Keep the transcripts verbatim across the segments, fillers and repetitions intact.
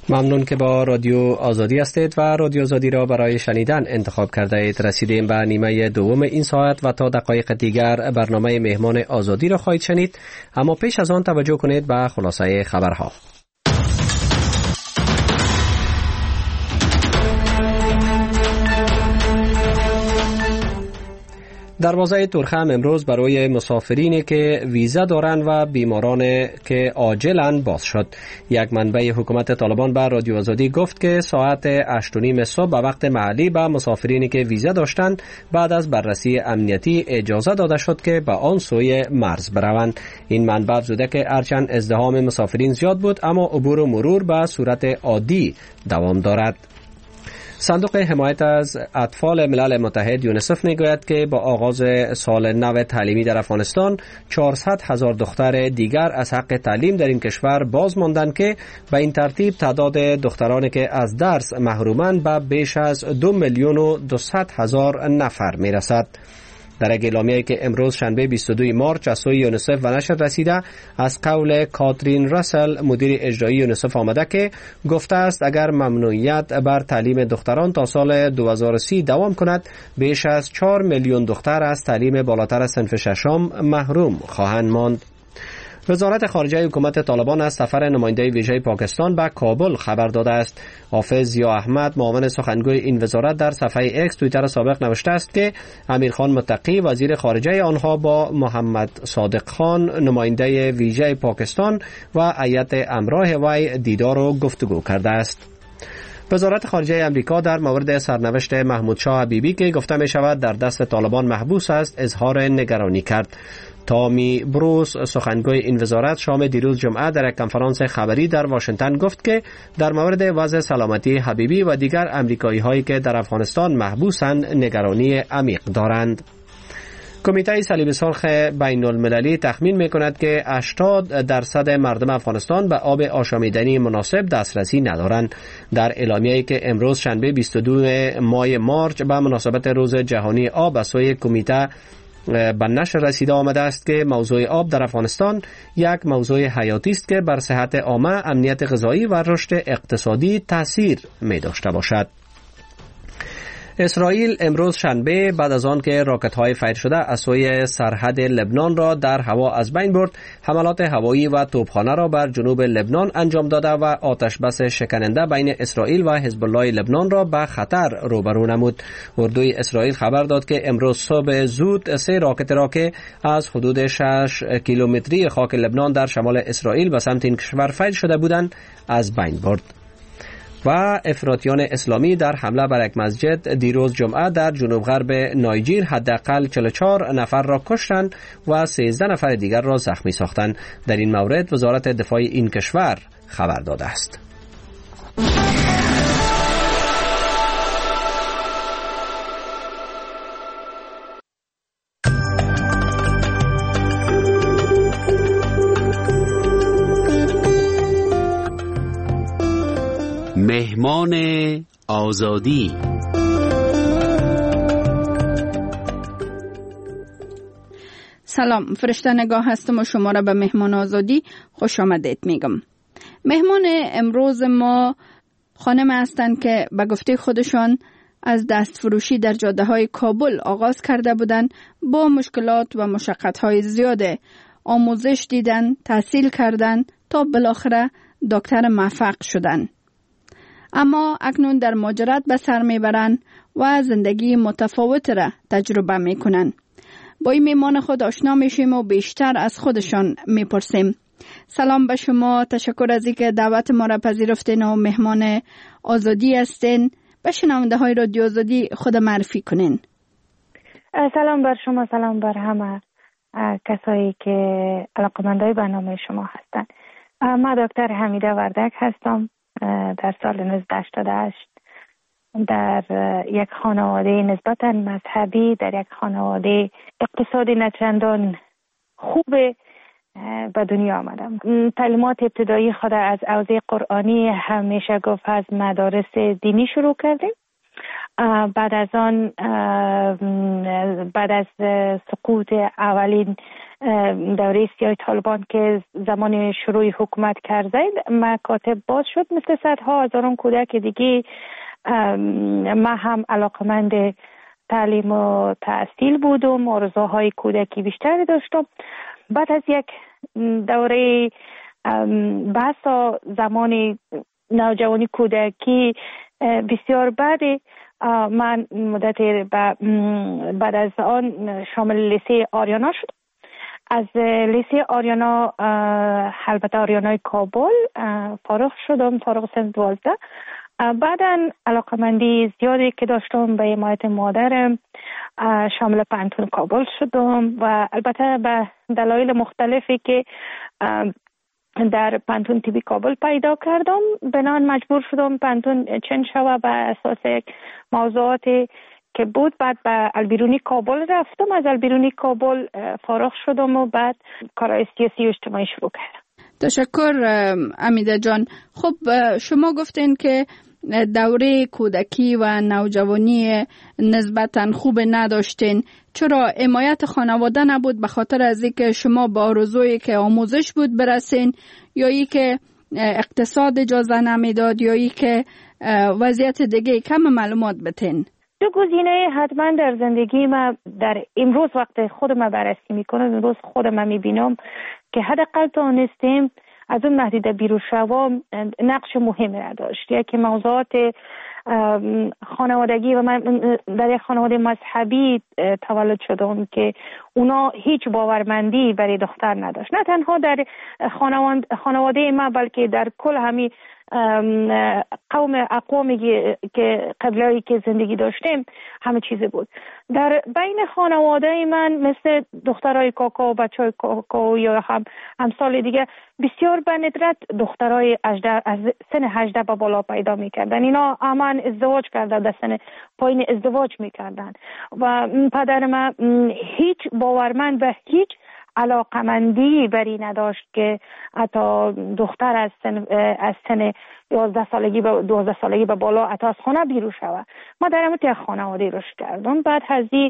ممنون که با رادیو آزادی هستید و رادیو آزادی را برای شنیدن انتخاب کرده اید. رسیدیم به نیمه دوم این ساعت و تا دقایق دیگر برنامه مهمان آزادی را خواهید شنید، اما پیش از آن توجه کنید به خلاصه خبرها. دروازه ترخم امروز برای مسافرینی که ویزا دارند و بیماران که عاجلن باز شد. یک منبع حکومت طالبان به رادیو آزادی گفت که ساعت هشت و نیم صبح به وقت محلی به مسافرینی که ویزا داشتند بعد از بررسی امنیتی اجازه داده شد که به آن سوی مرز بروند. این منبع افزوده که هرچند ازدحام مسافرین زیاد بود اما عبور و مرور به صورت عادی دوام دارد. صندوق حمایت از اطفال ملل متحد یونیسف میگوید که با آغاز سال نو تعلیمی در افغانستان چهارصد هزار دختر دیگر از حق تعلیم در این کشور باز ماندند که به این ترتیب تعداد دخترانی که از درس محرومند به بیش از دو میلیون و دویست هزار نفر میرسد. در یک اعلامیه‌ای که امروز شنبه بیست و دوم مارس از سوی یونیسف و نشر رسیده از قول کاترین راسل مدیر اجرایی یونیسف آمده که گفته است اگر ممنوعیت بر تعلیم دختران تا سال دو هزار و سی دوام کند بیش از چهار میلیون دختر از تعلیم بالاتر از صنف ششم محروم خواهند ماند. وزارت خارجه حکومت طالبان از سفر نماینده ویژه پاکستان به کابل خبر داده است. حافظ ضیا احمد معاون سخنگوی این وزارت در صفحه اکس توییتر سابق نوشته است که امیرخان متقی وزیر خارجه آنها با محمد صادق خان نماینده ویژه پاکستان و هیئت همراه وی دیدار و گفتگو کرده است. وزارت خارجه امریکا در مورد سرنوشت محمود شاه حبیبی که گفته می شود در دست طالبان محبوس است اظهار نگرانی کرد. تامی بروس سخنگوی این وزارت شام دیروز جمعه در یک کنفرانس خبری در واشنگتن گفت که در مورد وضع سلامتی حبیبی و دیگر امریکایی هایی که در افغانستان محبوسند نگرانی عمیق دارند. کمیته صلیب سرخ بین المللی تخمین می کند که هشتاد درصد مردم افغانستان به آب آشامیدنی مناسب دسترسی ندارند. در اعلامیه‌ای که امروز شنبه بیست و دوم ماه مارس به مناسبت روز جهانی آب از سوی کمیته به نشر رسیده آمده است که موضوع آب در افغانستان یک موضوع حیاتی است که بر صحت عامه، امنیت غذایی و رشد اقتصادی تاثیر می داشته باشد. اسرائیل امروز شنبه بعد از آن که راکت‌های فیر شده از سوی سرحد لبنان را در هوا از بین برد، حملات هوایی و توپخانه را بر جنوب لبنان انجام داده و آتش بس شکننده بین اسرائیل و حزب الله لبنان را به خطر روبرو نمود. اردوی اسرائیل خبر داد که امروز صبح زود سه راکت را که از حدود شش کیلومتری خاک لبنان در شمال اسرائیل به سمت این کشور فیر شده بودند از بین برد. و افراطیان اسلامی در حمله بر یک مسجد دیروز جمعه در جنوب غرب نایجیر حداقل چهل و چهار نفر را کشتند و سیزده نفر دیگر را زخمی ساختند. در این مورد وزارت دفاع این کشور خبر داده است. مهمان آزادی. سلام، فرشته نگاه هستم و شما را به مهمان آزادی خوش آمدید میگم. مهمان امروز ما خانم هستند که به گفته خودشان از دست فروشی در جاده های کابل آغاز کرده بودند. با مشکلات و مشقت های زیاده آموزش دیدن، تحصیل کردن تا بالاخره دکتر موفق شدن. اما اکنون در مهاجرت به سر میبرند و زندگی متفاوت را تجربه میکنند. با این میمان خود آشنا میشیم و بیشتر از خودشان میپرسیم. سلام به شما، تشکر از اینکه دعوت ما را پذیرفتین و مهمان آزادی هستین. به شنونده های رادیو آزادی خود معرفی کنین. سلام بر شما، سلام بر همه کسایی که علاقمندای برنامه شما هستند. من دکتر حمیده وردک هستم. در سال نوزده هشتاد و هشت در یک خانواده نسبتاً مذهبی، در یک خانواده اقتصادی نچندان خوب به دنیا آمدم. تعلیمات ابتدایی خود از حوزه قرآنی همیشه گفت از مدارس دینی شروع کردیم. بعد از آن بعد از سقوط اولین دوره سیاه طالبان که زمان شروع حکومت کرده مکاتب باز شد مثل صدها هزاران کودک دیگه. ما هم علاقمند تعلیم و تحصیل بودم، آرزوهای کودکی بیشتری داشتم. بعد از یک دوره بحث زمان نوجوانی کودکی بسیار بعد، من مدت بعد از آن شامل لیسه آریانا شدم. از لیسه آریانا، البته آریانای کابل، فارغ شدم، فارغ سن دوازده. بعداً علاقمندی زیادی که داشتم به حمایت مادرم شامل پانتون کابل شدم و البته به دلایل مختلفی که در پانتون تیبی کابل پیدا کردم بنان مجبور شدم پانتون چنج شوه به اساس موضوعاتی که بود. بعد به البیرونی کابل رفتم، از البیرونی کابل فارغ شدم و بعد کارهای سیاسی و اجتماعی شروع کردم. تشکر امیده جان. خب شما گفتین که دوره کودکی و نوجوانی نسبتاً خوب نداشتین. چرا حمایت خانواده نبود؟ به خاطر از اینکه شما با آرزویی که آموزش بود برسین، یا ای که اقتصاد اجازه نمیداد، یا ای که وضعیت دیگه؟ کم معلومات بتین. دو گزینه حتما در زندگی ما در امروز وقت خودم بررسی میکنم، امروز خودم میبینم که حداقل تونستیم از اون محدوده بیرون شوم نقش مهمی را داشت. یکی موضوعات خانوادگی و من در یک خانواده مذهبی تولد شدم که اونا هیچ باورمندی برای دختر نداشت، نه تنها در خانواده ما بلکه در کل همین قوم اقوامی که قبلایی که زندگی داشتیم همه چیزی بود. در بین خانواده من مثل دخترای کاکا و بچهای کاکا یا هم همسال دیگه بسیار به ندرت دخترای از سن هجده به بالا پیدا میکردن. اینا همان ازدواج کرده، در سن پایین ازدواج میکردن و پدر من هیچ باورمند به هیچ علاقمندی بری نداشت که حتی دختر از سن از سن یازده سالگی به دوازده سالگی به بالا حتی از خانه بیرون شود. ما در همون یک خانواده رشد کردم. بعد از این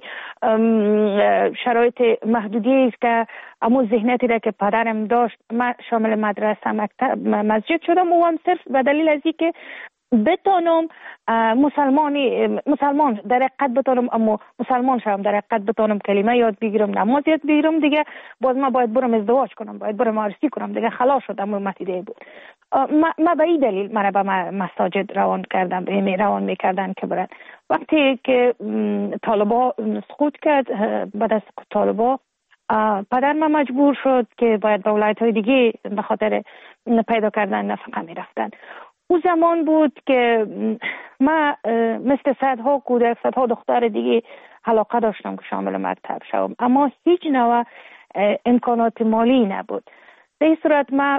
شرایط محدودی است که اما ذهنیتی را که پدرم داشت، من شامل مدرسه مکتب مسجد شدم و هم صرف به دلیل از اینکه بتانم مسلمانی مسلمان در حقیقت بتانم، اما مسلمان شدم در حقیقت بتانم کلمه یاد بگیرم، نماز یاد بگیرم. دیگه باز ما باید برم ازدواج کنم، باید برم عروسی کنم. دیگه خلاص شدم. متیده بود. ما, ما به این دلیل مرا به مساجد روان کردم، به روان میکردن که برن. وقتی که طالبا سقوط کرد، بعد از طالبا پدر ما مجبور شد که باید به ولایت‌های دیگه به خاطر پیدا کردن نفقه میرفتن. او زمان بود که ما مثل صدها کودک، صدها دختر دیگه علاقه داشتم که شامل مکتب شوم، اما هیچ نوع امکانات مالی نبود. به این صورت ما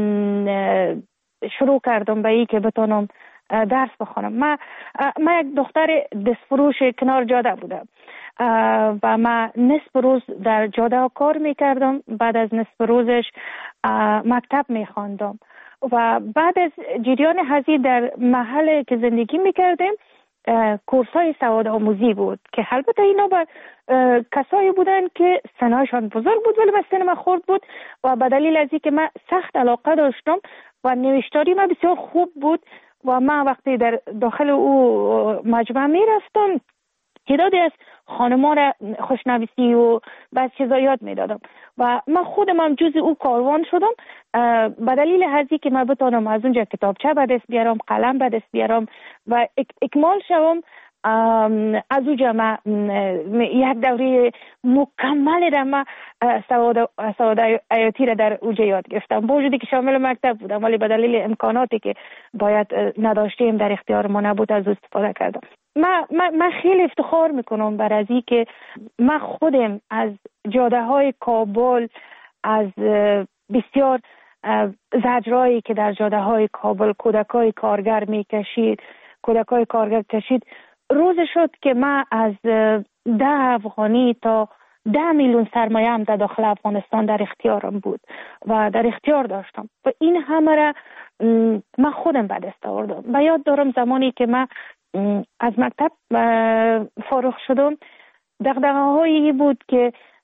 شروع کردم به این که بتونم درس بخونم. ما ما یک دختر دستفروش کنار جاده بودم و ما نصف روز در جاده کار میکردم. بعد از نصف روزش مکتب میخواندم و بعد از جریان هزی در محل که زندگی میکردیم کورس های سواد آموزی بود که البته اینا با کسایی بودن که سنایشان بزرگ بود ولی به سن من خورد بود و به دلیل از اینکه من سخت علاقه داشتم و نوشتاری من بسیار خوب بود و من وقتی در داخل او مجمع میرفتم تعدادی از خانم‌ها را خوشنویسی و بعض چیزا یاد میدادم و من خودم هم جز او کاروان شدم به دلیل هزی که من بتونم از اونجا کتابچه به دست بیارم، قلم به دست بیارم و اکمال شوم. از اونجا من یک دوره مکمل را من سواد سواد حیاتی را در اونجا یاد گرفتم، با وجودی که شامل مکتب بودم ولی به دلیل امکاناتی که باید نداشتیم در اختیار ما نبود از استفاده کردم. من من خیلی افتخار میکنم بر از این که من خودم از جاده های کابل، از بسیار زجرایی که در جاده های کابل کودکای کارگر میکشید کودکای کارگر کشید روز شد که من از ده افغانی تا ده میلیون سرمایه هم در داخل افغانستان در اختیارم بود و در اختیار داشتم و این همه را من خودم به دست آوردم. و یاد دارم زمانی که من از مکتب فارغ شدم دغدغه‌هایی بود که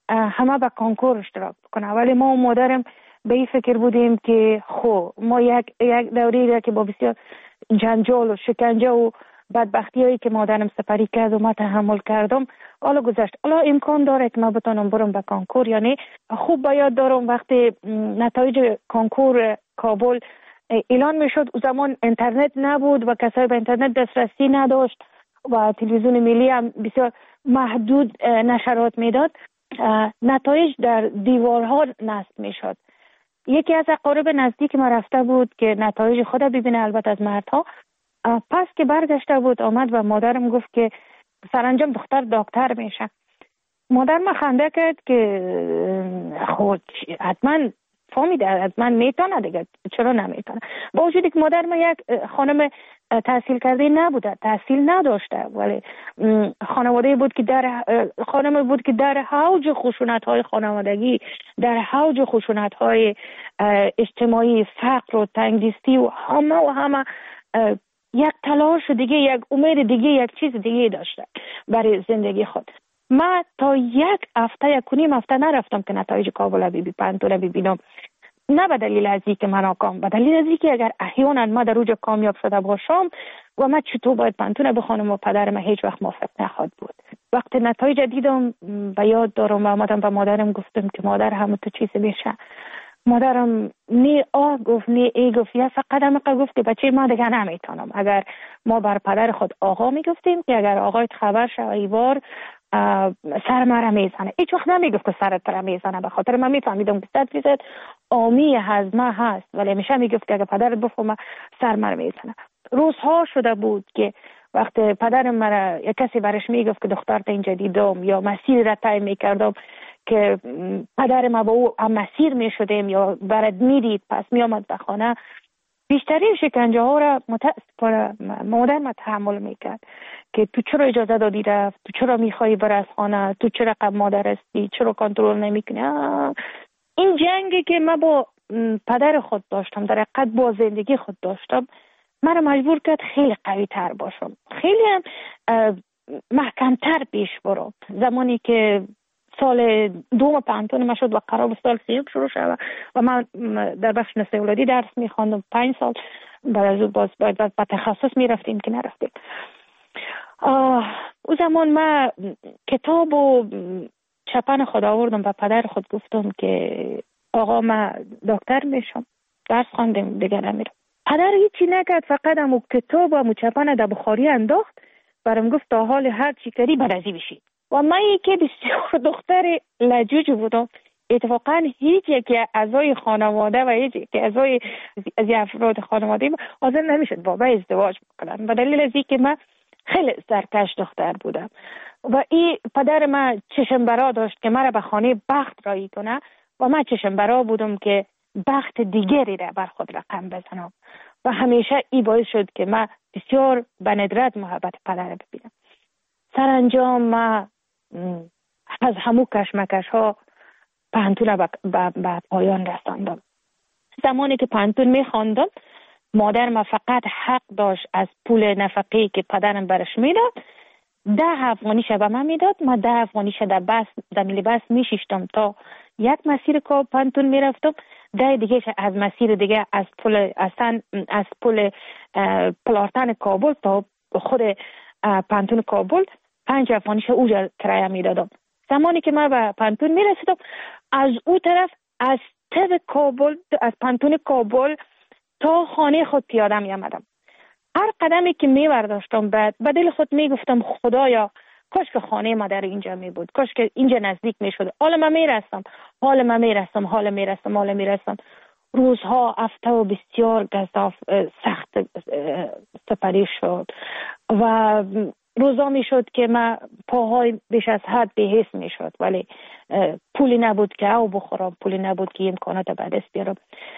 همه به کنکور اشتراک بکنه. ولی ما و مادرم به این فکر بودیم که خب ما یک یک دوری را که با بسیار جنجال و شکنجه و بدبختی هایی که مادرم سپری کرد و ما تحمل کردم حالا گذشت. حالا امکان داره که ما بتونم برم به کنکور. یعنی خوب به یاد دارم وقتی نتایج کنکور کابل اعلان میشد، او زمان اینترنت نبود و کسایی به اینترنت دسترسی نداشت و تلویزیون ملی هم بسیار محدود نشرات میداد. نتایج در دیوارها نصب میشد. یکی از اقارب نزدیک ما رفته بود که نتایج خود ببینه، البته از مردها. پس که برگشته بود آمد و مادرم گفت که سرانجام دختر دکتر میشه. مادر ما خنده کرد که خود حتما فهمیده حتما میتونه دیگه، چرا نمیتونه. با وجودی که مادر ما یک خانم تحصیل کرده نبوده، تحصیل نداشته، ولی خانواده بود که در خانم بود که در حوج خشونت های خانوادگی، در حوج خشونت های اجتماعی، فقر و تنگدستی و همه و همه یک تلاش دیگه، یک امید دیگه، یک چیز دیگه داشته برای زندگی خود. من تا یک هفته یک کنیم هفته نرفتم که نتایج کابل بی بی پنتون ببینم. نه به دلیل از اینکه من ناکام، به دلیل از اینکه اگر احیانا ما در اوج کامیاب شده باشم و من چطور باید پنتون بخونم و پدرم هیچ وقت موافق نخواهد بود. وقتی نتایج دیدم به یاد دارم و آمدم به مادرم گفتم که مادر همه تو چیز میشه. مادرم نی آه گفت نی ای گفت، یا فقط هم گفت که بچه ما دیگه نمیتونم. اگر ما بر پدر خود آقا میگفتیم که اگر آقایت خبر شد ایوار سر مرا میزنه، هیچ وقت نمیگفت که سرت را میزنه. به خاطر من میفهمیدم که صد فیصد آمی هضمه هست، ولی همیشه میگفت که اگر پدرت بفهمه سر مرا میزنه. روزها شده بود که وقت پدرم مرا یک کسی برش میگفت که دختر اینجا دیدم یا مسیر را طی میکردم که پدر ما با او هم مسیر میشدیم یا برد میدید پس میامد به خانه، بیشترین شکنجه ها را متاسفانه مادر ما تحمل میکرد که تو چرا اجازه دادی رفت، تو چرا میخوایی بر از خانه، تو چرا قبل مادر هستی، چرا کنترل نمیکنی. این جنگی که من با پدر خود داشتم، در حقیقت با زندگی خود داشتم، مرا مجبور کرد خیلی قوی تر باشم، خیلی هم محکم تر پیش برم. زمانی که سال دوم پنتون ما شد و قرار بود سال سیوم شروع شد و من در بخش نسل اولادی درس میخواندم پنج سال، بعد از اون باز باید با تخصص میرفتیم که نرفتیم. او زمان من کتاب و چپن خود آوردم و پدر خود گفتم که آقا من دکتر میشم، درس خواندم دیگه نمیرم. پدر هیچی نکرد، فقط همو کتاب و همو چپن در بخاری انداخت، برام گفت تا حال هر چی کردی برازی بشید. و من یکی بسیار دختر لجوج بودم، اتفاقا هیچ یکی اعضای خانواده و هیچ یکی اعضای از افراد خانواده حاضر نمیشد با من ازدواج بکنن، به دلیل از اینکه من خیلی سرکش دختر بودم و این پدر من چشم برا داشت که مرا به خانه بخت رایی کنه و من چشم برا بودم که بخت دیگری را بر خود رقم بزنم و همیشه این باعث شد که من بسیار به ندرت محبت پدر ببینم. سرانجام من از همو کشمکش ها پنتون به با پایان رساندم. زمانی که پنتون می خواندم مادر ما فقط حق داشت از پول نفقه‌ای که پدرم برش میداد ده افغانیش به من میداد. ما ده افغانیش در بس در ملی بس میشیشتم تا یک مسیر که پنتون میرفتم، ده دیگه از مسیر دیگه از پول اصلا از پول پلارتن کابل تا خود پنتون کابل پنج افغانیش اوجا کرایه میدادم. زمانی که من به پنتون میرسیدم از او طرف از تب کابل از پنتون کابل تا خانه خود پیاده می آمدم. هر قدمی که می برداشتم بعد به دل خود می گفتم خدایا کاش که خانه ما در اینجا می بود، کاش که اینجا نزدیک می شد. حالا من می رسم حالا من می رسم حالا می رسم حالا می رسم روزها هفته و بسیار گزاف سخت سپری شد و روزا می شد که من پاهای بیش از حد بی‌حس می شد، ولی پولی نبود که او بخورم، پولی نبود که امکانات به دست بیارم.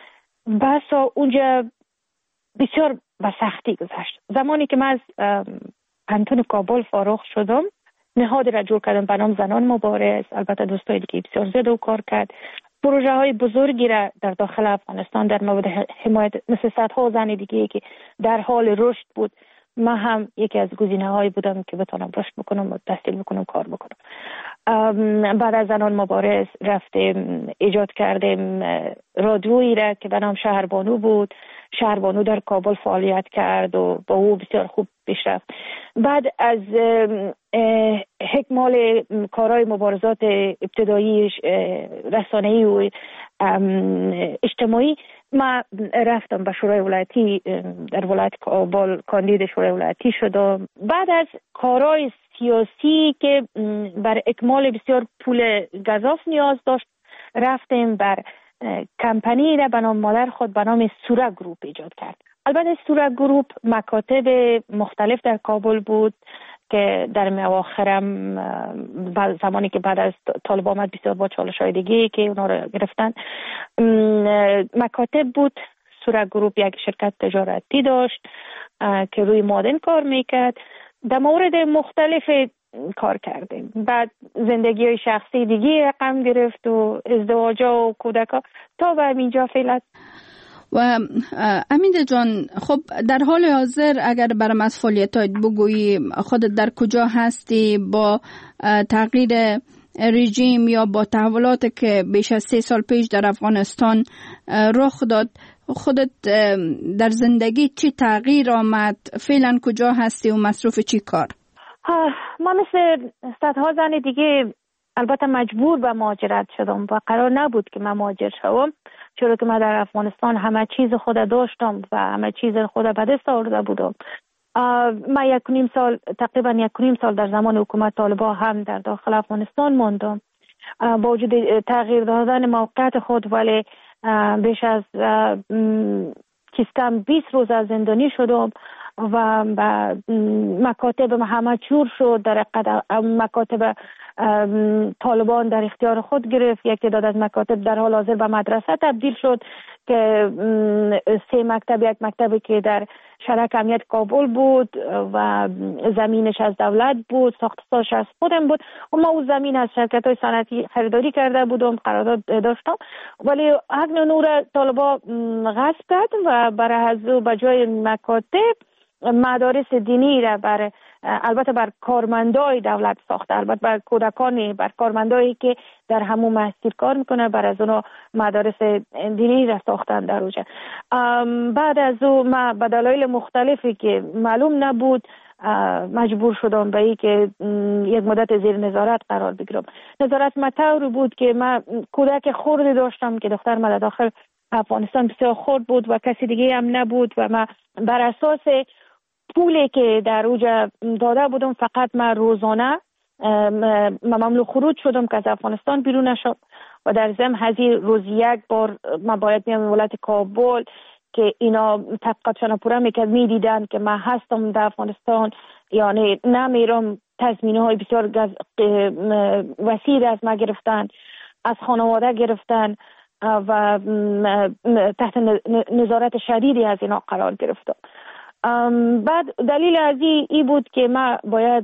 بسا اونجا بسیار به سختی گذشت. زمانی که من از پنتون کابل فارغ شدم نهادی را جور کردم به نام زنان مبارز، البته دوستای دیگه بسیار زیاده و کار کرد. پروژه های بزرگی را در داخل افغانستان در مورد حمایت مثل صدها زن دیگه که در حال رشد بود من هم یکی از گزینه‌هایی بودم که بتونم رشد بکنم و تحصیل بکنم، کار بکنم. بعد از زنان مبارز رفتیم ایجاد کردیم رادیویی را که به نام شهربانو بود. شهربانو در کابل فعالیت کرد و با او بسیار خوب پیش رفت. بعد از اکمال کارهای مبارزات ابتدایی رسانه‌ای و اجتماعی ما رفتم به شورای ولایتی در ولایت کابل کاندید شورای ولایتی شدم. بعد از کارهای سیاسی که بر اکمال بسیار پول گزاف نیاز داشت رفتیم بر کمپانی را به نام مادر خود به نام سورا گروپ ایجاد کرد. البته سورا گروپ مکاتب مختلف در کابل بود که در اواخرم زمانی که بعد از طالب آمد بسیار با چالش‌های دیگه که اونا رو گرفتن مکاتب بود. سورا گروپ یک شرکت تجارتی داشت که روی مادن کار میکرد. در مورد مختلف کار کردیم. بعد زندگی های شخصی دیگه رقم گرفت و ازدواج و کودکا تا به اینجا فعلا. و امیده جان، خب در حال حاضر اگر برام از فعالیتات بگویی، خودت در کجا هستی؟ با تغییر رژیم یا با تحولاتی که بیش از سه سال پیش در افغانستان رخ داد، خودت در زندگی چی تغییر آمد؟ فعلا کجا هستی و مصروف چی کار؟ ما مثل صدها زن دیگه البته مجبور به مهاجرت شدم و قرار نبود که من مهاجر شوم، چرا که من در افغانستان همه چیز خود داشتم و همه چیز خود به دست آورده بودم. من یک و نیم سال تقریبا یک و نیم سال در زمان حکومت طالبان هم در داخل افغانستان ماندم. با وجود تغییر دادن موقعیت خود ولی بیش از کم بیست روز از زندانی شدم و مکاتب همه چور شد. در مکاتب طالبان در اختیار خود گرفت. یک تعداد از مکاتب در حال حاضر به مدرسه تبدیل شد که سه مکتب، یک مکتبی که در شرک امنیت کابل بود و زمینش از دولت بود، ساختش از خودم بود و ما اون زمین از شرکت های صنعتی خریداری کرده بودم، قرارداد داشتم، ولی حق نور طالبان غصب کرد و برای از به جای مکاتب مدارس دینی را بر البته بر کارمندای دولت ساخته، البته بر کودکانی، بر کارمندایی که در همون مسجد کار میکنه، بر از اونها مدارس دینی را ساختن در اوجه. بعد از او ما به دلایل مختلفی که معلوم نبود مجبور شدم به این که یک مدت زیر نظارت قرار بگیرم. نظارت مطور بود که من کودک خردی داشتم که دختر من داخل افغانستان بسیار خرد بود و کسی دیگه هم نبود و من بر اساس پولی که در اوجا داده بودم فقط من روزانه ممنوع خروج شدم که از افغانستان بیرون نشم و در ضمن هزی روز یک بار من باید میام ولایت کابل که اینا تحقیقاتشان پورا میکرد، میدیدن که من هستم در افغانستان یعنی نمیرم. تضمینه های بسیار وسیع از ما گرفتن، از خانواده گرفتن و تحت نظارت شدیدی از اینا قرار گرفتم. بعد دلیل از ای بود که من باید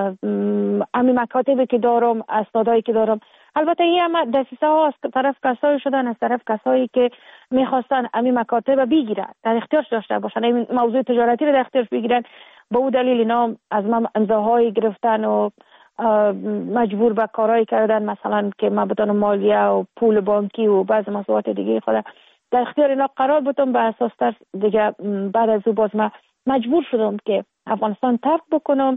امی مکاتبی که دارم، اسنادایی که دارم، البته این هم دسیسه ها از طرف کسایی شدن، از طرف کسایی که میخواستن امی مکاتب بگیرن، در اختیارش داشته باشن، این موضوع تجارتی رو در اختیارش بگیرن. با او دلیل اینا از من امضاهایی گرفتن و مجبور به کارهایی کردن، مثلا که من بتونم مالیه و پول بانکی و بعض مسئولیت دیگه خود در اختیار اینا قرار بودم. به اساس تر دیگه بعد از او باز من مجبور شدم که افغانستان ترک بکنم.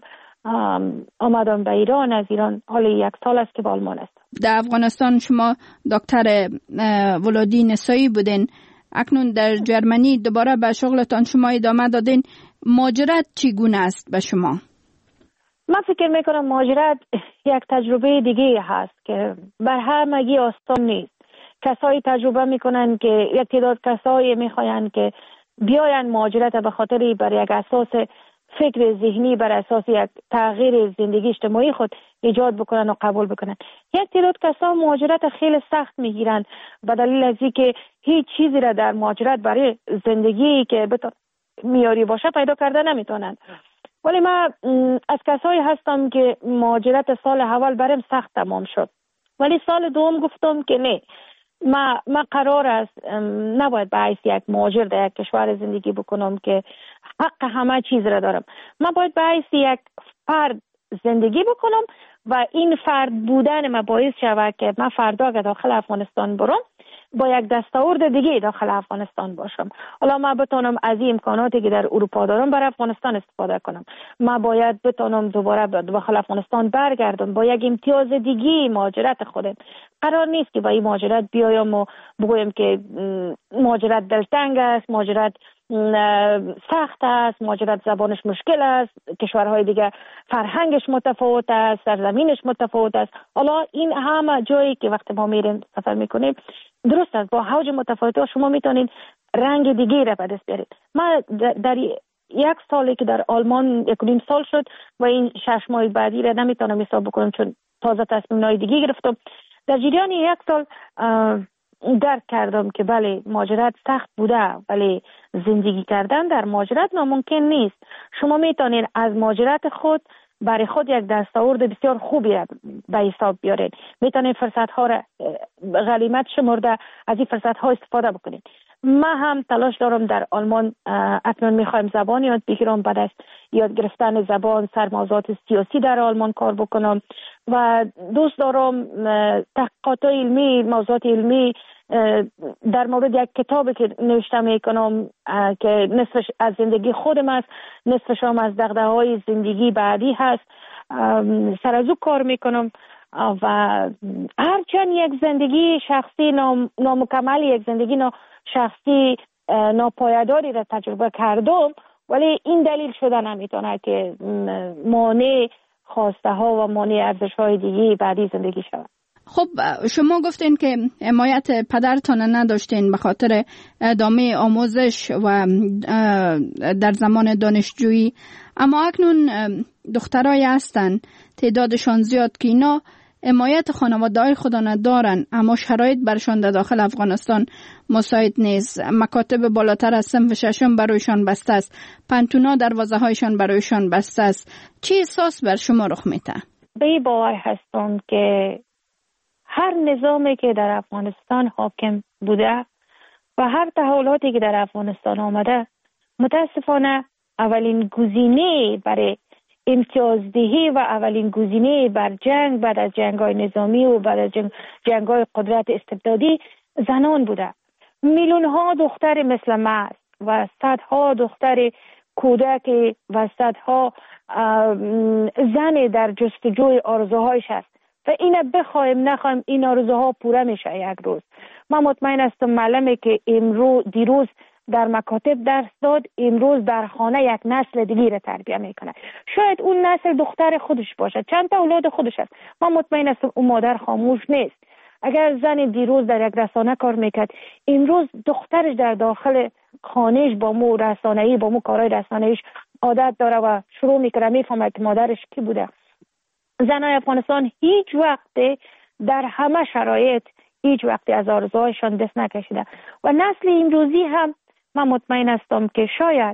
آمدم به ایران. از ایران حالا یک سال است که به آلمان هستم. در افغانستان شما دکتر ولادی نسایی بودین، اکنون در جرمنی دوباره به شغلتان شما ادامه دادین. مهاجرت چگونه است به شما؟ من فکر میکنم مهاجرت یک تجربه دیگه هست که بر همگی آسان نیست. کسایی تجربه میکنن که یک تعداد کسایی میخواین که بیاین مهاجرت به خاطر بر یک اساس فکر ذهنی، بر اساس یک تغییر زندگی اجتماعی خود ایجاد بکنن و قبول بکنن. یک تعداد کسا مهاجرت خیلی سخت میگیرن به دلیل از اینکه هیچ چیزی را در مهاجرت برای زندگی که بتونه میاری باشه پیدا کرده نمیتونن. ولی من از کسایی هستم که مهاجرت سال اول برام سخت تمام شد، ولی سال دوم گفتم که نه، ما ما قرار است نباید به حیث یک مهاجر در یک کشور زندگی بکنم که حق همه چیز را دارم. ما باید به حیث یک فرد زندگی بکنم و این فرد بودن ما باعث شود که من فردا اگر داخل افغانستان برم با یک دستاورد دیگه داخل افغانستان باشم. حالا من بتونم از این امکاناتی که در اروپا دارم بر افغانستان استفاده کنم. من باید بتونم دوباره داخل افغانستان برگردم با یک امتیاز دیگه مهاجرت خودم. قرار نیست که با این مهاجرت بیایم و بگویم که مهاجرت دلتنگ است، مهاجرت سخت است، مهاجرت زبانش مشکل است، کشورهای دیگه فرهنگش متفاوت است، سرزمینش متفاوت است. حالا این همه جایی که وقتی ما میریم سفر میکنیم درست است، با حوج متفاوت شما میتونید رنگ دیگه را به دست بیارید. من در یک سالی که در آلمان یک نیم سال شد و این شش ماه بعدی را نمیتونم حساب بکنم چون تازه تصمیم‌های دیگه گرفتم. در جریان یک سال درک کردم که بله مهاجرت سخت بوده، ولی زندگی کردن در مهاجرت ناممکن نیست. شما میتونید از مهاجرت خود برای خود یک دستاورد بسیار خوبی را به حساب بیارید. میتونید فرصت ها را غنیمت شمرده از این فرصت ها استفاده بکنید. من هم تلاش دارم در آلمان اکنون میخوایم زبان یاد بگیرم، بعد از یاد گرفتن زبان سرموضوعات سیاسی در آلمان کار بکنم و دوست دارم تحقیقات علمی، موضوعات علمی در مورد یک کتابی که نوشته میکنم که نصفش از زندگی خودم است، نصفش هم از دغدغه‌های زندگی بعدی هست، سر از او کار میکنم و هرچند یک زندگی شخصی نامکمل، یک زندگی شخصی ناپایداری را تجربه کردم، ولی این دلیل شده نمیتونه که مانع خواسته ها و مانع ارزش های دیگه بعدی زندگی شود. خب شما گفتین که حمایت پدرتان نداشتین به خاطر ادامه آموزش و در زمان دانشجویی، اما اکنون دخترای هستن تعدادشان زیاد که اینا حمایت خانواده‌های خود ندارن، اما شرایط برشان در داخل افغانستان مساعد نیست. مکاتب بالاتر از صنف ششم برایشان بسته است، پنتونا دروازه‌هایشان برایشان بسته است. چه احساس بر شما رخ میده؟ به این باور هستم که هر نظامی که در افغانستان حاکم بوده و هر تحولاتی که در افغانستان آمده، متاسفانه اولین گزینه برای امتیازدهی و اولین گزینه بر جنگ بعد از جنگ‌های نظامی و بعد از جنگ جنگ‌های قدرت استبدادی زنان بوده. میلیون ها دختر مثل ما و صدها دختر کودک و صدها زن در جستجوی آرزوهایش است و اینا بخوایم نخوایم این آرزوها پوره میشه یک روز. من مطمئن هستم معلمی که امروز دیروز در مکاتب درس داد، امروز در خانه یک نسل دیگه را تربیت میکنه. شاید اون نسل دختر خودش باشه، چند تا اولاد خودش است. من مطمئن هستم اون مادر خاموش نیست. اگر زن دیروز در یک رسانه کار میکرد، امروز دخترش در داخل خانهش با مو رسانه‌ای با مو کارهای رسانه‌ایش عادت داره و شروع میکنه میفهمه که مادرش کی بوده. زنای افغانستان هیچ وقت در همه شرایط هیچ وقت از آرزوهایشان دست نکشیده و نسل امروزی هم من مطمئن هستم که شاید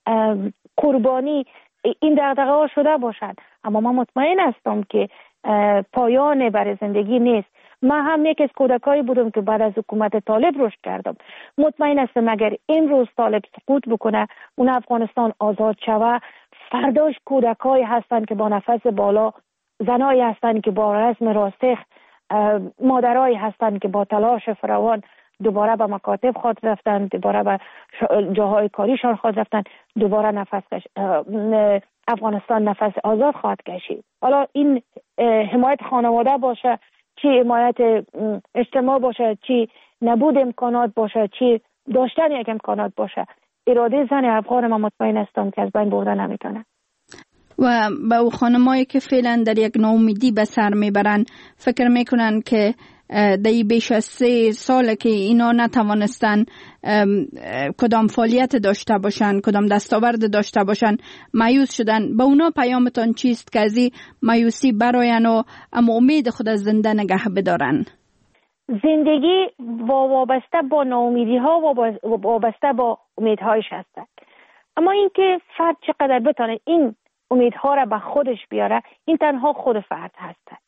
قربانی این دغدغه ها شده باشد، اما من مطمئن هستم که پایان برای زندگی نیست. من هم یک از کودکایی بودم که بعد از حکومت طالب رشد کردم. مطمئن هستم اگر امروز طالب سقوط بکنه، اون افغانستان آزاد شود، فرداش کودکایی هستند که با نفس بالا، زنایی هستند که با رزم راسخ، مادرایی هستند که با تلاش فراوان دوباره به مکاتب خود رفتن، دوباره به جاهای کاریشان خود رفتن، دوباره نفس کش... افغانستان نفس آزاد خواهد کشید. حالا این حمایت خانواده باشه، چی حمایت اجتماع باشه، چی نبود امکانات باشه، چی داشتن یک امکانات باشه، اراده زن افغان من مطمئن هستم که از بین برده نمیتونه. و به او خانمایی که فعلا در یک ناامیدی به سر میبرن، فکر میکنن که در بیش از سه سال که اینا نتوانستن کدام فعالیت داشته باشن، کدام دستاورد داشته باشن، مایوس شدن. به اونا پیامتان چیست که از این مایوسی براین و اما امید خود از زنده نگه بدارن؟ زندگی وابسته با ناامیدی ها و وابسته با امیدهایش هستند، اما اینکه فرد چقدر بتونه این امیدها را به خودش بیاره، این تنها خود فرد هستند.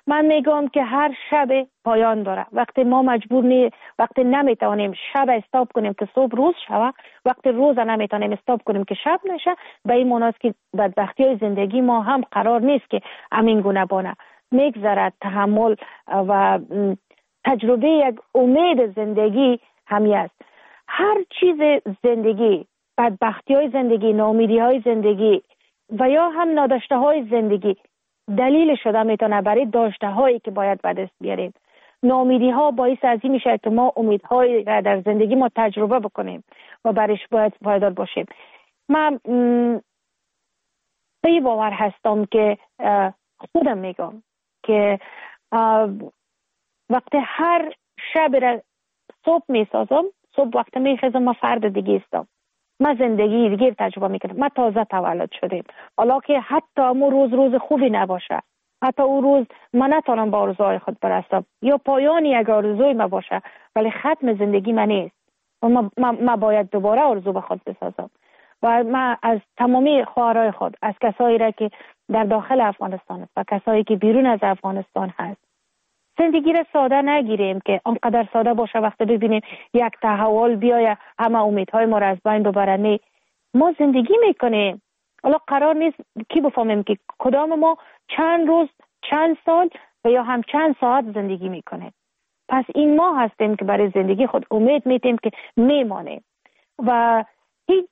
من میگم که هر شب پایان داره. وقتی ما مجبور نی وقتی نمیتونیم شب استاپ کنیم که صبح روز شوه، وقتی روز نمیتونیم استاپ کنیم که شب نشه، به این مناست که بدبختی های زندگی ما هم قرار نیست که همین گونه بانه. میگذرد تحمل و تجربه یک امید زندگی همی است. هر چیز زندگی، بدبختی های زندگی، ناامیدی های زندگی و یا هم ناداشته های زندگی دلیل شده میتونه برای داشته هایی که باید به دست بیاریم. ناامیدی ها باعث از این میشه که ما امیدهایی را در زندگی ما تجربه بکنیم و برایش باید پایدار باشیم. من به باور هستم که خودم میگم که وقتی هر شب را صبح میسازم، صبح وقتی میخیزم ما فرد دیگه استم، ما زندگی دیگه تجربه میکنم. ما تازه تولد شدیم، حالا که حتی امو روز روز خوبی نباشه، حتی اون روز من نتونم با آرزوهای خود برسم یا پایانی یک آرزوی ما باشه، ولی ختم زندگی من نیست و ما, ما, ما باید دوباره آرزو به خود بسازم. و من از تمامی خواهرای خود، از کسایی را که در داخل افغانستان است و کسایی که بیرون از افغانستان هست، زندگی را ساده نگیریم که آنقدر ساده باشه وقتی ببینیم یک تحول بیایه همه امیدهای ما را از بین ببره. نه، ما زندگی میکنیم. حالا قرار نیست کی بفهمیم که کدام ما چند روز، چند سال و یا هم چند ساعت زندگی میکنیم. پس این ما هستیم که برای زندگی خود امید میتیم که میمانیم و هیچ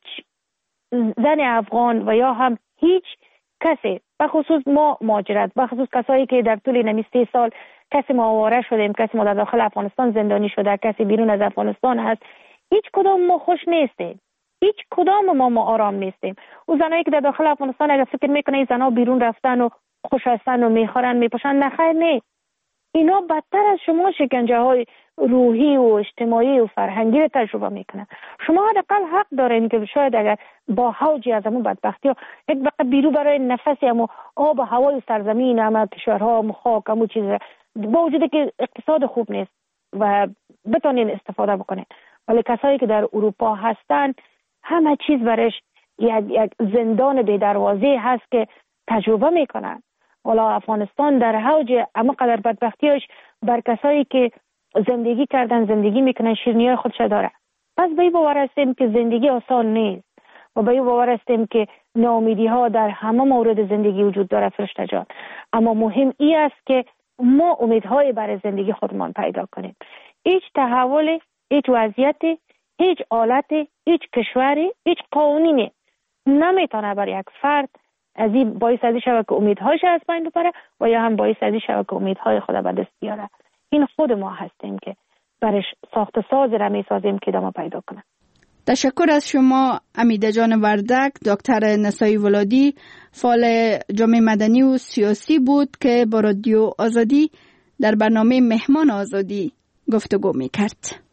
زن افغان و یا هم هیچ کسی، بخصوص ما مهاجرت، بخصوص کسایی که در طول نمی سه سال کسی ما آواره شدیم، کسی ما در داخل افغانستان زندانی شده، کسی بیرون از افغانستان هست، هیچ کدام ما خوش نیستیم، هیچ کدام ما ما آرام نیستیم. او زنایی که در داخل افغانستان اگر فکر میکنه این زنا بیرون رفتن و خوش هستن و میخورن میپوشن، نخیر نه، اینا بدتر از شما شکنجه های روحی و اجتماعی و فرهنگی رو تجربه میکنن. شما حداقل حق دارین که شاید اگر با حوجی از همون بدبختی ها یک وقت بیرو برای نفسی همون آب و هوای سرزمین همه کشورها همون خاک همون چیز با وجود که اقتصاد خوب نیست و بتونین استفاده بکنین، ولی کسایی که در اروپا هستن همه چیز برش یک, یک زندان بی دروازه هست که تجربه میکنن. والا افغانستان در حوج اما قدر بدبختیش بر کسایی که زندگی کردن زندگی میکنن شیرینی خودش داره. پس به این باور هستیم که زندگی آسان نیست و به این باور هستیم که ناامیدی ها در همه مورد زندگی وجود داره فرشته جان، اما مهم این است که ما امیدهای برای زندگی خودمان پیدا کنیم. هیچ تحول، هیچ وضعیت، هیچ حالت، هیچ کشوری، هیچ قانونی نمیتونه برای یک فرد از این باعث ازی شود که امیدهاش از بین ببره و یا هم باعث ازی شود که امیدهای خود به دست بیاره. این خود ما هستیم که برش ساخت ساز را میسازیم که ادامه پیدا کنه. تشکر از شما امیده جان وردک. دکتر نسایی ولادی فعال جامعه مدنی و سیاسی بود که با رادیو آزادی در برنامه مهمان آزادی گفتگو میکرد.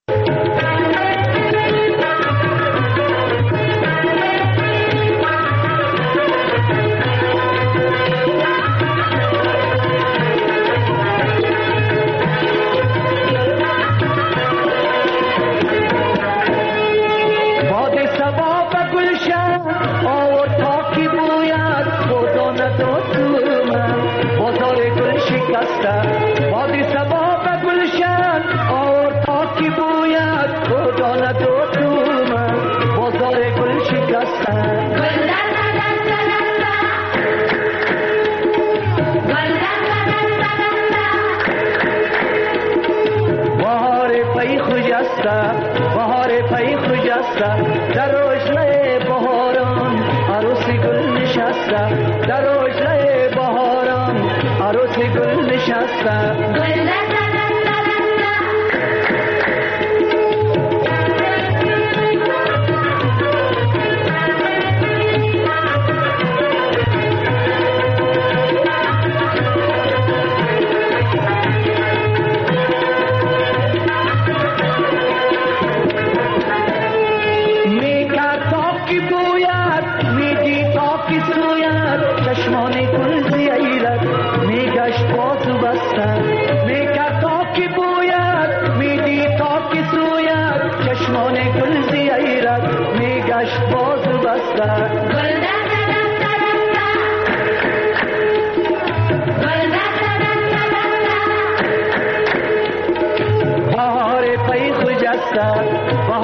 بهار پی خجسته در روشنه بهاران عروس گل نشسته، در روشنه بهاران عروس گل نشسته.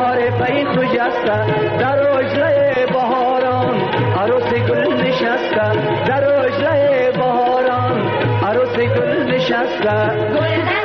بهار پی خجسته در اجله بهاران عروس گل نشسته در اجله بهاران عروس گل نشسته